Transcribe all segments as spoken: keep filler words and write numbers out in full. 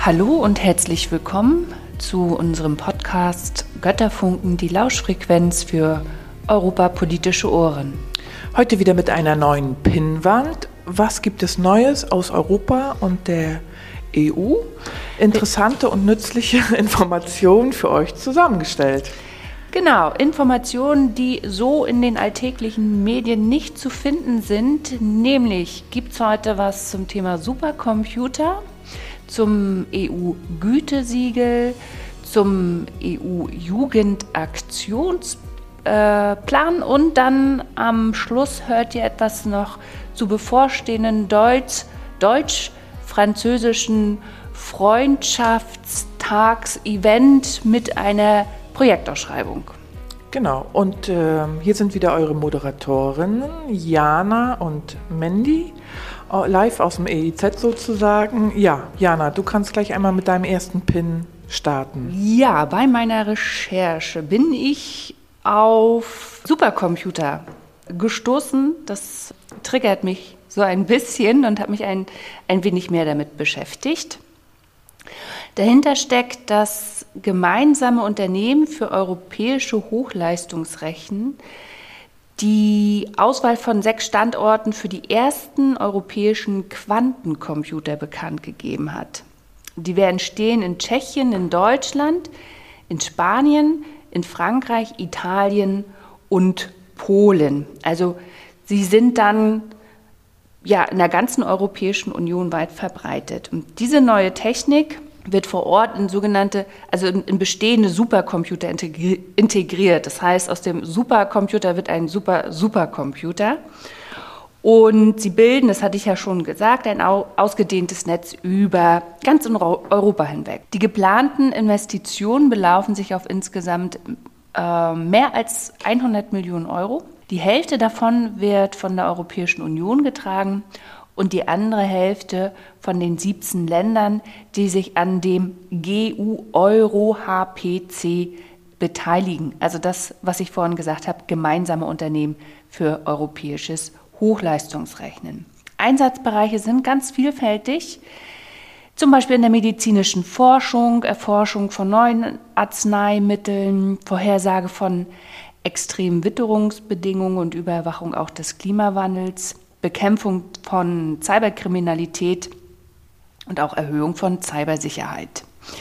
Hallo und herzlich willkommen zu unserem Podcast Götterfunken, die Lauschfrequenz für europapolitische Ohren. Heute wieder mit einer neuen Pinnwand. Was gibt es Neues aus Europa und der E U? Interessante und nützliche Informationen für euch zusammengestellt. Genau, Informationen, die so in den alltäglichen Medien nicht zu finden sind. Nämlich gibt es heute was zum Thema Supercomputer, zum E U-Gütesiegel, zum E U-Jugendaktionsplan und dann am Schluss hört ihr etwas noch zu bevorstehenden Deutsch, deutsch-französischen Freundschaftstags-Event mit einer Projektausschreibung. Genau, und äh, hier sind wieder eure Moderatorinnen, Jana und Mandy, live aus dem E I Z sozusagen. Ja, Jana, du kannst gleich einmal mit deinem ersten Pin starten. Ja, bei meiner Recherche bin ich auf Supercomputer gestoßen. Das triggert mich so ein bisschen und hat mich ein, ein wenig mehr damit beschäftigt. Dahinter steckt das gemeinsame Unternehmen für europäische Hochleistungsrechen, die Auswahl von sechs Standorten für die ersten europäischen Quantencomputer bekannt gegeben hat. Die werden stehen in Tschechien, in Deutschland, in Spanien, in Frankreich, Italien und Polen. Also sie sind dann ja in der ganzen Europäischen Union weit verbreitet. Und diese neue Technik wird vor Ort in sogenannte, also in, in bestehende Supercomputer integri- integriert. Das heißt, aus dem Supercomputer wird ein Super-Supercomputer. Und sie bilden, das hatte ich ja schon gesagt, ein au- ausgedehntes Netz über ganz Europa hinweg. Die geplanten Investitionen belaufen sich auf insgesamt äh, mehr als hundert Millionen Euro. Die Hälfte davon wird von der Europäischen Union getragen und die andere Hälfte von den siebzehn Ländern, die sich an dem G U-Euro-H P C beteiligen. Also das, was ich vorhin gesagt habe, gemeinsame Unternehmen für europäisches Hochleistungsrechnen. Einsatzbereiche sind ganz vielfältig, zum Beispiel in der medizinischen Forschung, Erforschung von neuen Arzneimitteln, Vorhersage von extremen Witterungsbedingungen und Überwachung auch des Klimawandels, Bekämpfung von Cyberkriminalität und auch Erhöhung von Cybersicherheit.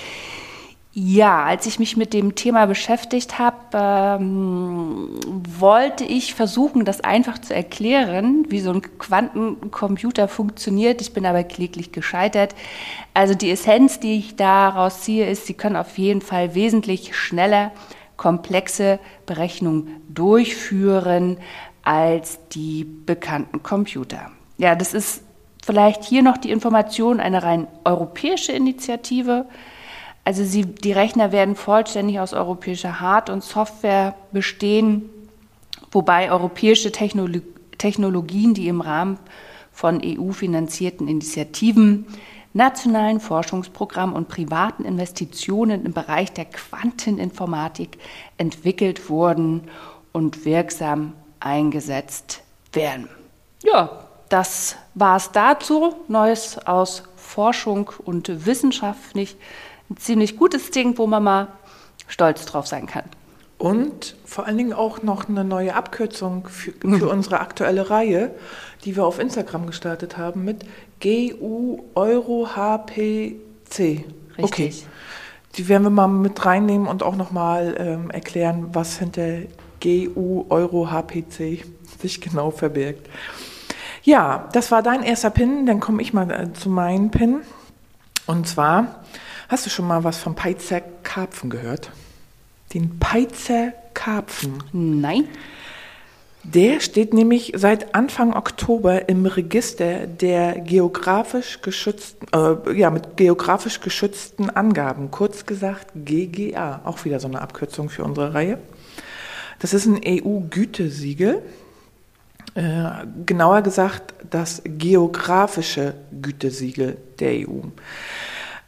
Ja, als ich mich mit dem Thema beschäftigt habe, ähm, wollte ich versuchen, das einfach zu erklären, wie so ein Quantencomputer funktioniert. Ich bin aber kläglich gescheitert. Also die Essenz, die ich daraus ziehe, ist, Sie können auf jeden Fall wesentlich schneller komplexe Berechnungen durchführen als die bekannten Computer. Ja, das ist vielleicht hier noch die Information, eine rein europäische Initiative. Also sie, die Rechner werden vollständig aus europäischer Hard- und Software bestehen, wobei europäische Technolo- Technologien, die im Rahmen von E U-finanzierten Initiativen, nationalen Forschungsprogrammen und privaten Investitionen im Bereich der Quanteninformatik entwickelt wurden und wirksam eingesetzt werden. Ja, das war es dazu. Neues aus Forschung und Wissenschaft. Nicht ein ziemlich gutes Ding, wo man mal stolz drauf sein kann. Und vor allen Dingen auch noch eine neue Abkürzung für, für unsere aktuelle Reihe, die wir auf Instagram gestartet haben mit G U-Euro-H P C. Richtig. Okay. Die werden wir mal mit reinnehmen und auch nochmal ähm, erklären, was hinter G U-Euro-H P C sich genau verbirgt. Ja, das war dein erster Pin, dann komme ich mal äh, zu meinem Pin. Und zwar, hast du schon mal was vom Peitzer Karpfen gehört? Den Peitzer Karpfen? Nein. Der steht nämlich seit Anfang Oktober im Register der geografisch geschützten, äh, ja, mit geografisch geschützten Angaben, kurz gesagt G G A, auch wieder so eine Abkürzung für unsere Reihe. Das ist ein E U-Gütesiegel, äh, genauer gesagt das geografische Gütesiegel der E U.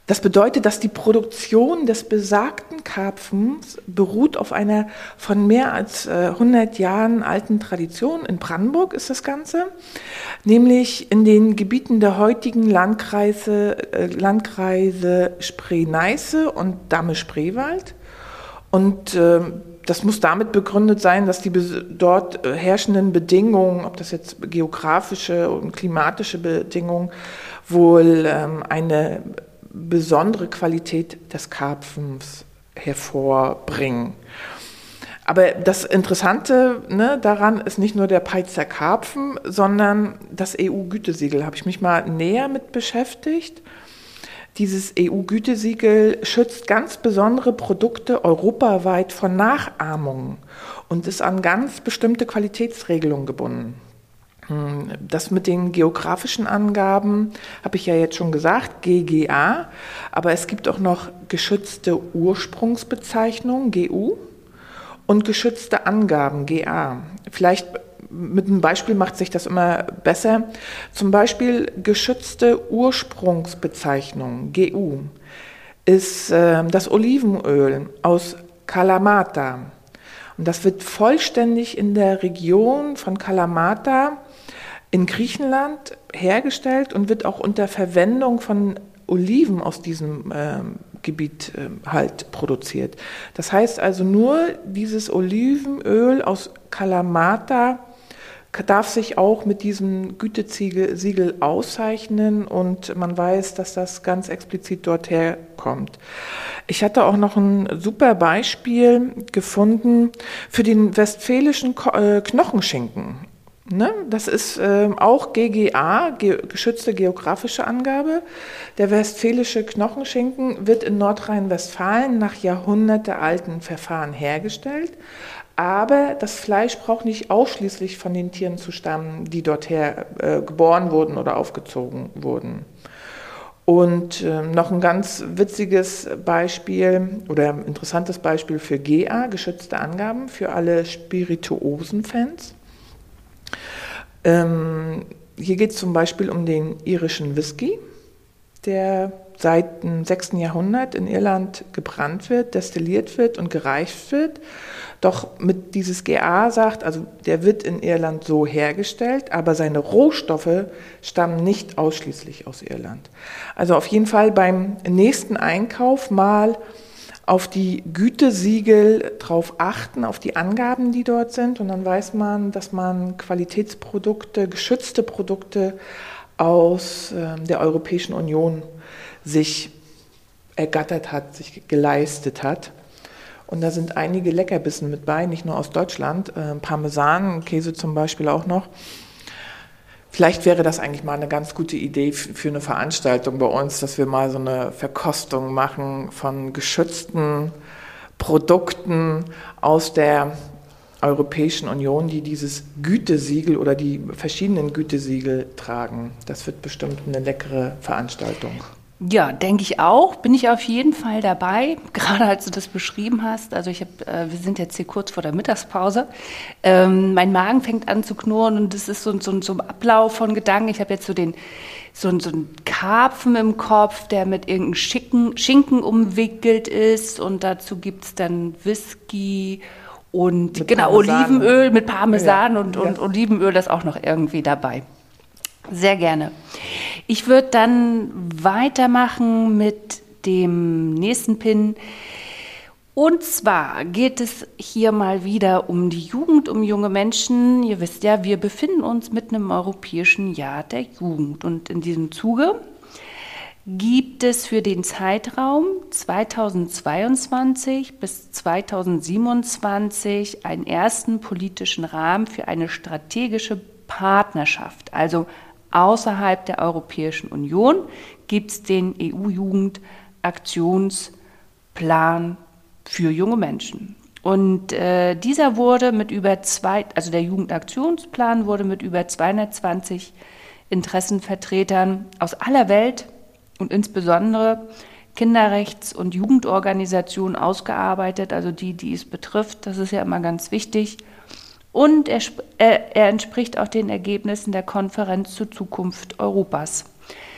Das bedeutet, dass die Produktion des besagten Karpfens beruht auf einer von mehr als hundert Jahren alten Tradition. In Brandenburg ist das Ganze, nämlich in den Gebieten der heutigen Landkreise, äh, Landkreise Spree-Neiße und Damme-Spreewald. Und äh, das muss damit begründet sein, dass die dort herrschenden Bedingungen, ob das jetzt geografische und klimatische Bedingungen, wohl ähm, eine besondere Qualität des Karpfens hervorbringen. Aber das Interessante, ne, daran ist nicht nur der Peitzer Karpfen, sondern das E U-Gütesiegel. Habe ich mich mal näher mit beschäftigt. Dieses E U-Gütesiegel schützt ganz besondere Produkte europaweit von Nachahmungen und ist an ganz bestimmte Qualitätsregelungen gebunden. Das mit den geografischen Angaben habe ich ja jetzt schon gesagt, G G A, aber es gibt auch noch geschützte Ursprungsbezeichnungen, G U, und geschützte Angaben, G A. Vielleicht mit einem Beispiel macht sich das immer besser. Zum Beispiel geschützte Ursprungsbezeichnung, G U, ist äh, das Olivenöl aus Kalamata. Und das wird vollständig in der Region von Kalamata in Griechenland hergestellt und wird auch unter Verwendung von Oliven aus diesem äh, Gebiet äh, halt produziert. Das heißt also, nur dieses Olivenöl aus Kalamata darf sich auch mit diesem Gütesiegel auszeichnen und man weiß, dass das ganz explizit dort herkommt. Ich hatte auch noch ein super Beispiel gefunden für den westfälischen Knochenschinken. Ne? Das ist äh, auch G G A, ge- geschützte geografische Angabe. Der westfälische Knochenschinken wird in Nordrhein-Westfalen nach jahrhundertealten Verfahren hergestellt. Aber das Fleisch braucht nicht ausschließlich von den Tieren zu stammen, die dorthin äh, geboren wurden oder aufgezogen wurden. Und äh, noch ein ganz witziges Beispiel oder interessantes Beispiel für G A, geschützte Angaben für alle Spirituosen-Fans. Ähm, hier geht es zum Beispiel um den irischen Whisky, der seit dem sechsten Jahrhundert in Irland gebrannt wird, destilliert wird und gereift wird. Doch mit dieses G A sagt, also der wird in Irland so hergestellt, aber seine Rohstoffe stammen nicht ausschließlich aus Irland. Also auf jeden Fall beim nächsten Einkauf mal auf die Gütesiegel drauf achten, auf die Angaben, die dort sind. Und dann weiß man, dass man Qualitätsprodukte, geschützte Produkte aus äh, der Europäischen Union sich ergattert hat, sich geleistet hat. Und da sind einige Leckerbissen mit bei, nicht nur aus Deutschland, äh, Parmesan, Käse zum Beispiel auch noch. Vielleicht wäre das eigentlich mal eine ganz gute Idee für eine Veranstaltung bei uns, dass wir mal so eine Verkostung machen von geschützten Produkten aus der Europäischen Union, die dieses Gütesiegel oder die verschiedenen Gütesiegel tragen. Das wird bestimmt eine leckere Veranstaltung. Ja, denke ich auch. Bin ich auf jeden Fall dabei, gerade als du das beschrieben hast. Also ich habe, äh, wir sind jetzt hier kurz vor der Mittagspause. Ähm, mein Magen fängt an zu knurren und es ist so, so, so ein Ablauf von Gedanken. Ich habe jetzt so den so, so einen Karpfen im Kopf, der mit irgendeinem Schicken, Schinken umwickelt ist und dazu gibt's dann Whisky und mit genau Parmesan. Olivenöl mit Parmesan ja. und, Ja. und Olivenöl, das auch noch irgendwie dabei. Sehr gerne. Ich würde dann weitermachen mit dem nächsten Pin. Und zwar geht es hier mal wieder um die Jugend, um junge Menschen. Ihr wisst ja, wir befinden uns mitten im Europäischen Jahr der Jugend. Und in diesem Zuge gibt es für den Zeitraum zweitausendzweiundzwanzig bis zweitausendsiebenundzwanzig einen ersten politischen Rahmen für eine strategische Partnerschaft, also außerhalb der Europäischen Union, gibt es den E U-Jugendaktionsplan für junge Menschen. Und äh, dieser wurde mit über zwei, also der Jugendaktionsplan wurde mit über zweihundertzwanzig Interessenvertretern aus aller Welt und insbesondere Kinderrechts- und Jugendorganisationen ausgearbeitet, also die, die es betrifft. Das ist ja immer ganz wichtig. Und er, er, er entspricht auch den Ergebnissen der Konferenz zur Zukunft Europas.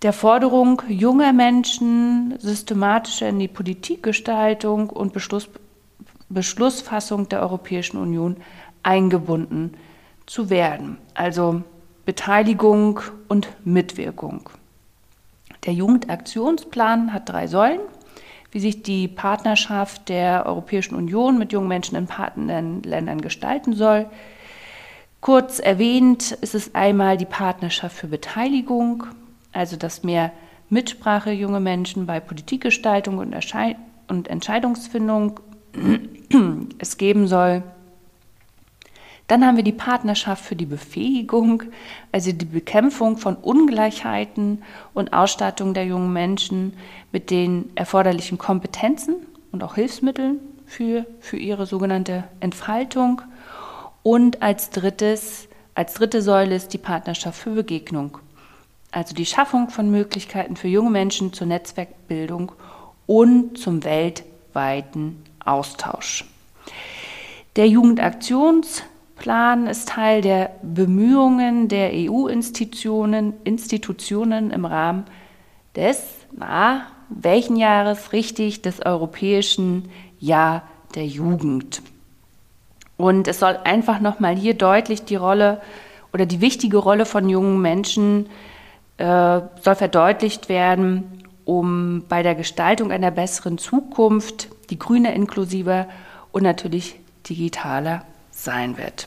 der Forderung junger Menschen systematischer in die Politikgestaltung und Beschluss, Beschlussfassung der Europäischen Union eingebunden zu werden. Also Beteiligung und Mitwirkung. Der Jugendaktionsplan hat drei Säulen, wie sich die Partnerschaft der Europäischen Union mit jungen Menschen in Partnerländern gestalten soll. Kurz erwähnt ist es einmal die Partnerschaft für Beteiligung, also dass mehr Mitsprache junge Menschen bei Politikgestaltung und, Erschei- und Entscheidungsfindung es geben soll. Dann haben wir die Partnerschaft für die Befähigung, also die Bekämpfung von Ungleichheiten und Ausstattung der jungen Menschen mit den erforderlichen Kompetenzen und auch Hilfsmitteln für, für ihre sogenannte Entfaltung. Und als drittes, als dritte Säule ist die Partnerschaft für Begegnung, also die Schaffung von Möglichkeiten für junge Menschen zur Netzwerkbildung und zum weltweiten Austausch. Der Jugendaktionsplan ist Teil der Bemühungen der E U-Institutionen Institutionen im Rahmen des, na, welchen Jahres richtig, des Europäischen Jahr der Jugend. Und es soll einfach nochmal hier deutlich die Rolle oder die wichtige Rolle von jungen Menschen äh, soll verdeutlicht werden, um bei der Gestaltung einer besseren Zukunft, die grüner, inklusiver und natürlich digitaler sein wird.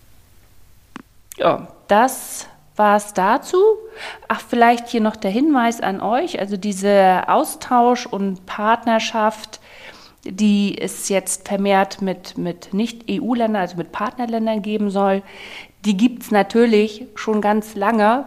Ja, das war es dazu. Ach, vielleicht hier noch der Hinweis an euch, also diese Austausch und Partnerschaft, die es jetzt vermehrt mit, mit Nicht-E U-Ländern, also mit Partnerländern geben soll, die gibt es natürlich schon ganz lange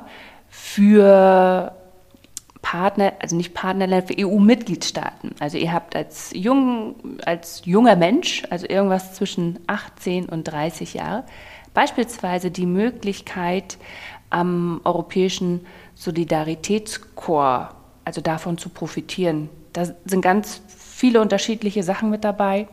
für Partner, also nicht Partnerländer, für E U-Mitgliedstaaten. Also ihr habt als, jung, als junger Mensch, also irgendwas zwischen achtzehn und dreißig Jahre, beispielsweise die Möglichkeit, am Europäischen Solidaritätskorps, also davon zu profitieren. Da sind ganz viele unterschiedliche Sachen mit dabei.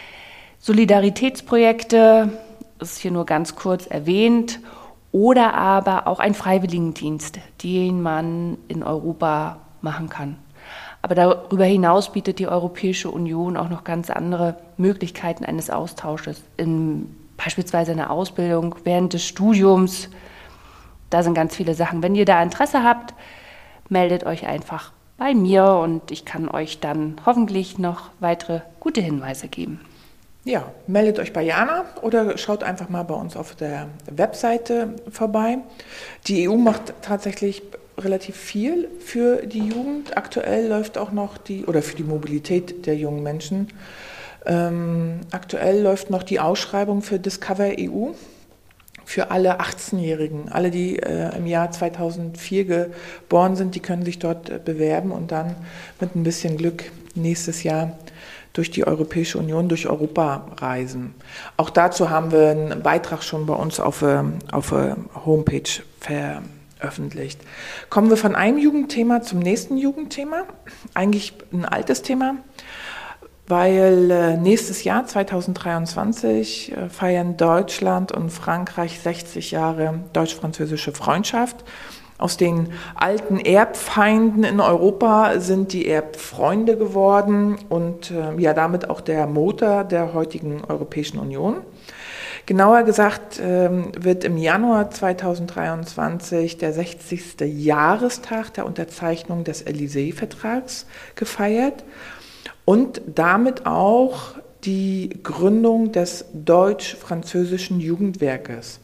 Solidaritätsprojekte, das ist hier nur ganz kurz erwähnt, oder aber auch ein Freiwilligendienst, den man in Europa machen kann. Aber darüber hinaus bietet die Europäische Union auch noch ganz andere Möglichkeiten eines Austausches, in, beispielsweise in der Ausbildung, während des Studiums. Da sind ganz viele Sachen. Wenn ihr da Interesse habt, meldet euch einfach bei mir und ich kann euch dann hoffentlich noch weitere gute Hinweise geben. Ja, meldet euch bei Jana oder schaut einfach mal bei uns auf der Webseite vorbei. Die E U macht tatsächlich relativ viel für die Jugend. Aktuell läuft auch noch die, oder für die Mobilität der jungen Menschen, ähm, aktuell läuft noch die Ausschreibung für Discover E U. Für alle achtzehnjährigen, alle, die äh, im Jahr zweitausendvier geboren sind, die können sich dort äh, bewerben und dann mit ein bisschen Glück nächstes Jahr durch die Europäische Union, durch Europa reisen. Auch dazu haben wir einen Beitrag schon bei uns auf der auf Homepage veröffentlicht. Kommen wir von einem Jugendthema zum nächsten Jugendthema. Eigentlich ein altes Thema, weil äh, nächstes Jahr, zweitausenddreiundzwanzig, äh, feiern Deutschland und Frankreich sechzig Jahre deutsch-französische Freundschaft. Aus den alten Erbfeinden in Europa sind die Erbfreunde geworden und äh, ja damit auch der Motor der heutigen Europäischen Union. Genauer gesagt äh, wird im Januar zweitausenddreiundzwanzig der sechzigste Jahrestag der Unterzeichnung des Élysée-Vertrags gefeiert. Und damit auch die Gründung des deutsch-französischen Jugendwerkes.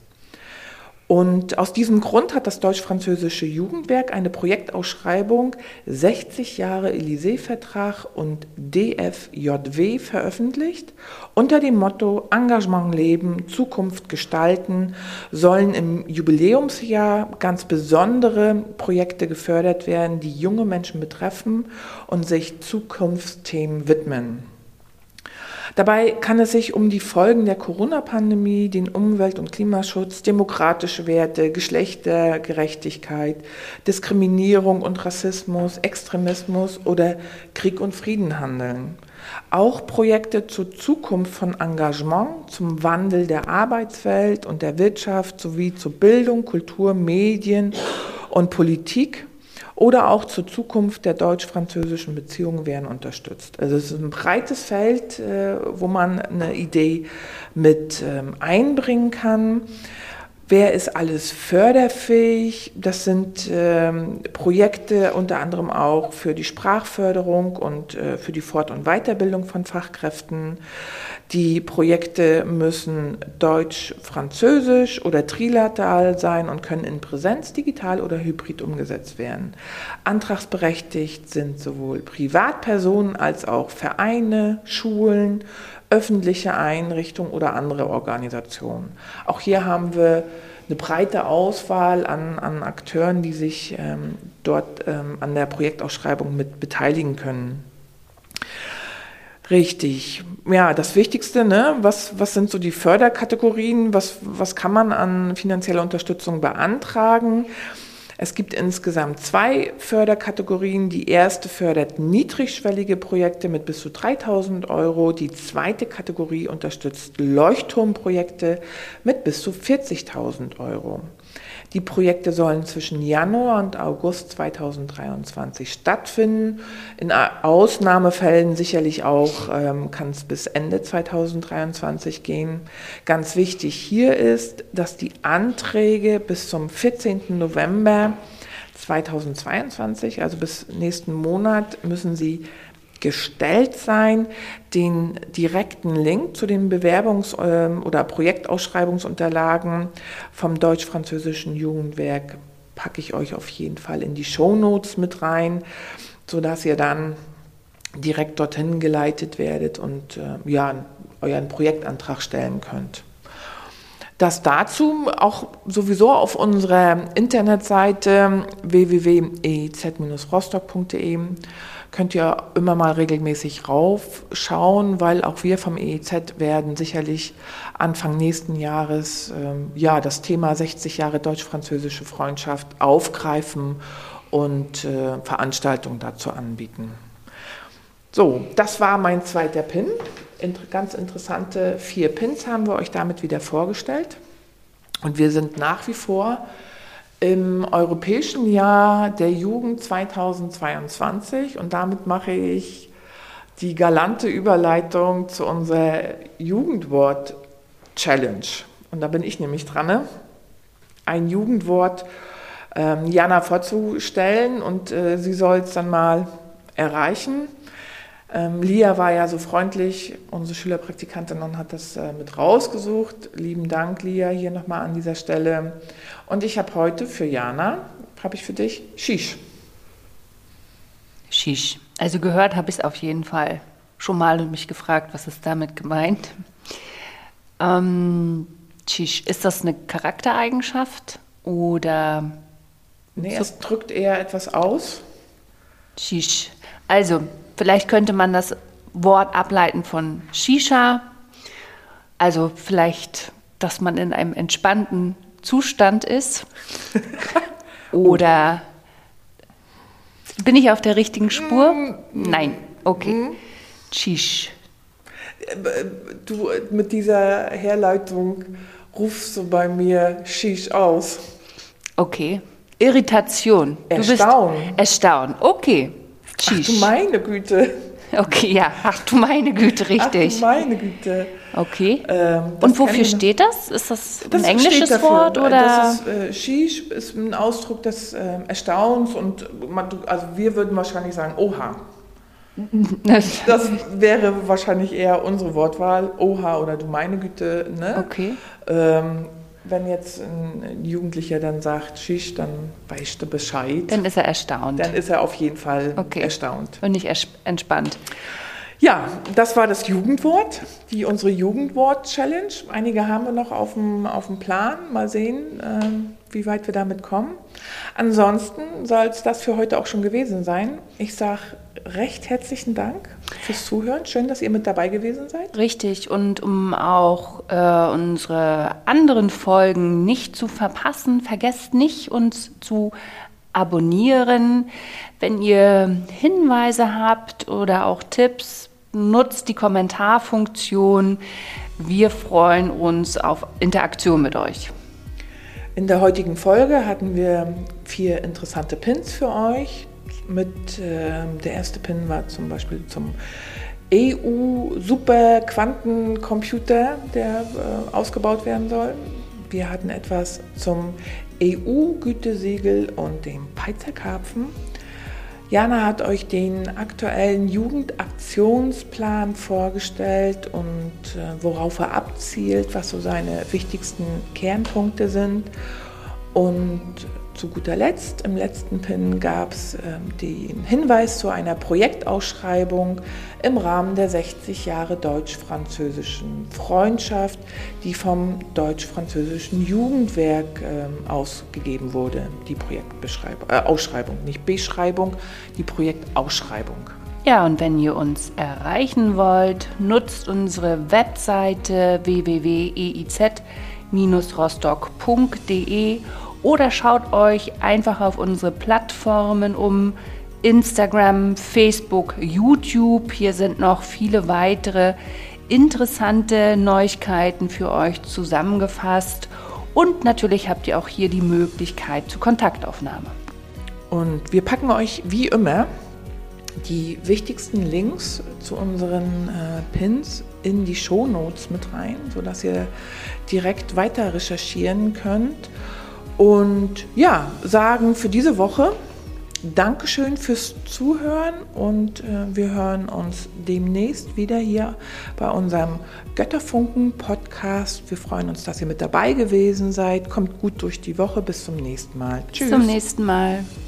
Und aus diesem Grund hat das deutsch-französische Jugendwerk eine Projektausschreibung sechzig Jahre Élysée-Vertrag und D F J W veröffentlicht. Unter dem Motto Engagement leben, Zukunft gestalten sollen im Jubiläumsjahr ganz besondere Projekte gefördert werden, die junge Menschen betreffen und sich Zukunftsthemen widmen. Dabei kann es sich um die Folgen der Corona-Pandemie, den Umwelt- und Klimaschutz, demokratische Werte, Geschlechtergerechtigkeit, Diskriminierung und Rassismus, Extremismus oder Krieg und Frieden handeln. Auch Projekte zur Zukunft von Engagement, zum Wandel der Arbeitswelt und der Wirtschaft sowie zu Bildung, Kultur, Medien und Politik oder auch zur Zukunft der deutsch-französischen Beziehungen werden unterstützt. Also es ist ein breites Feld, wo man eine Idee mit einbringen kann. Wer ist alles förderfähig? Das sind ähm, Projekte unter anderem auch für die Sprachförderung und äh, für die Fort- und Weiterbildung von Fachkräften. Die Projekte müssen Deutsch, Französisch oder trilateral sein und können in Präsenz, digital oder hybrid umgesetzt werden. Antragsberechtigt sind sowohl Privatpersonen als auch Vereine, Schulen, öffentliche Einrichtungen oder andere Organisationen. Auch hier haben wir eine breite Auswahl an, an Akteuren, die sich ähm, dort ähm, an der Projektausschreibung mit beteiligen können. Richtig. Ja, das Wichtigste, ne? was, was sind so die Förderkategorien, was, was kann man an finanzieller Unterstützung beantragen? Es gibt insgesamt zwei Förderkategorien. Die erste fördert niedrigschwellige Projekte mit bis zu dreitausend Euro. Die zweite Kategorie unterstützt Leuchtturmprojekte mit bis zu vierzigtausend Euro. Die Projekte sollen zwischen Januar und August zweitausenddreiundzwanzig stattfinden. In Ausnahmefällen sicherlich auch ähm, kann es bis Ende zweitausenddreiundzwanzig gehen. Ganz wichtig hier ist, dass die Anträge bis zum vierzehnten November zweitausendzweiundzwanzig, also bis nächsten Monat, müssen sie gestellt sein. Den direkten Link zu den Bewerbungs- oder Projektausschreibungsunterlagen vom Deutsch-Französischen Jugendwerk packe ich euch auf jeden Fall in die Shownotes mit rein, sodass ihr dann direkt dorthin geleitet werdet und äh, ja, euren Projektantrag stellen könnt. Das dazu auch sowieso auf unserer Internetseite w w w punkt e i z Bindestrich rostock punkt d e könnt ihr immer mal regelmäßig raufschauen, weil auch wir vom E I Z werden sicherlich Anfang nächsten Jahres ähm, ja, das Thema sechzig Jahre deutsch-französische Freundschaft aufgreifen und äh, Veranstaltungen dazu anbieten. So, das war mein zweiter Pin. Inter- ganz interessante vier Pins haben wir euch damit wieder vorgestellt. Und wir sind nach wie vor im Europäischen Jahr der Jugend zweitausendzweiundzwanzig und damit mache ich die galante Überleitung zu unserer Jugendwort-Challenge. Und da bin ich nämlich dran, ne? ein Jugendwort ähm, Jana vorzustellen und äh, sie soll es dann mal erreichen. Ähm, Lia war ja so freundlich, unsere Schülerpraktikantin, und hat das äh, mit rausgesucht. Lieben Dank, Lia, hier nochmal an dieser Stelle. Und ich habe heute für Jana, habe ich für dich Shish. Shish. Also gehört habe ich es auf jeden Fall schon mal und mich gefragt, was ist damit gemeint. Ähm, Shish, ist das eine Charaktereigenschaft oder? Nee, so? Es drückt eher etwas aus. Shish. Also, vielleicht könnte man das Wort ableiten von Shisha. Also vielleicht, dass man in einem entspannten Zustand ist. Oder bin ich auf der richtigen Spur? Mm. Nein. Okay. Mm. Shish. Du, mit dieser Herleitung rufst du bei mir Shish aus. Okay. Irritation. Erstaunen. Du bist erstaunt. Okay. Ach du meine Güte. Okay, ja. Ach du meine Güte, richtig. Ach du meine Güte. Okay. Ähm, Und wofür steht das? Ist das ein das englisches Wort? Oder? Das ist, äh, Shish ist ein Ausdruck des äh, Erstaunens und man, also wir würden wahrscheinlich sagen, oha. Das wäre wahrscheinlich eher unsere Wortwahl, oha oder du meine Güte. Ne? Okay. Ähm, Wenn jetzt ein Jugendlicher dann sagt, Shish, dann weißt du Bescheid. Dann ist er erstaunt. Dann ist er auf jeden Fall okay. erstaunt. Und nicht entspannt. Ja, das war das Jugendwort, die unsere Jugendwort-Challenge. Einige haben wir noch auf dem, auf dem Plan. Mal sehen, äh, wie weit wir damit kommen. Ansonsten soll es das für heute auch schon gewesen sein. Ich sage recht herzlichen Dank fürs Zuhören. Schön, dass ihr mit dabei gewesen seid. Richtig. Und um auch äh, unsere anderen Folgen nicht zu verpassen, vergesst nicht, uns zu abonnieren. Wenn ihr Hinweise habt oder auch Tipps, nutzt die Kommentarfunktion. Wir freuen uns auf Interaktion mit euch. In der heutigen Folge hatten wir vier interessante Pins für euch. Mit, äh, der erste Pin war zum Beispiel zum E U-Superquantencomputer, der äh, ausgebaut werden soll. Wir hatten etwas zum E U-Gütesiegel und dem Peizerkarpfen. Jana hat euch den aktuellen Jugendaktionsplan vorgestellt und äh, worauf er abzielt, was so seine wichtigsten Kernpunkte sind. Und zu guter Letzt, im letzten Pin gab es äh, den Hinweis zu einer Projektausschreibung im Rahmen der sechzig Jahre deutsch-französischen Freundschaft, die vom deutsch-französischen Jugendwerk äh, ausgegeben wurde. Die Projektbeschreibung, äh, Ausschreibung, nicht Beschreibung, die Projektausschreibung. Ja, und wenn ihr uns erreichen wollt, nutzt unsere Webseite w w w punkt e i z Bindestrich rostock punkt d e oder schaut euch einfach auf unsere Plattformen um, Instagram, Facebook, YouTube. Hier sind noch viele weitere interessante Neuigkeiten für euch zusammengefasst. Und natürlich habt ihr auch hier die Möglichkeit zur Kontaktaufnahme. Und wir packen euch wie immer die wichtigsten Links zu unseren äh, Pins in die Shownotes mit rein, sodass ihr direkt weiter recherchieren könnt. Und ja, sagen für diese Woche Dankeschön fürs Zuhören und äh, wir hören uns demnächst wieder hier bei unserem Götterfunken-Podcast. Wir freuen uns, dass ihr mit dabei gewesen seid. Kommt gut durch die Woche. Bis zum nächsten Mal. Tschüss. Bis zum nächsten Mal.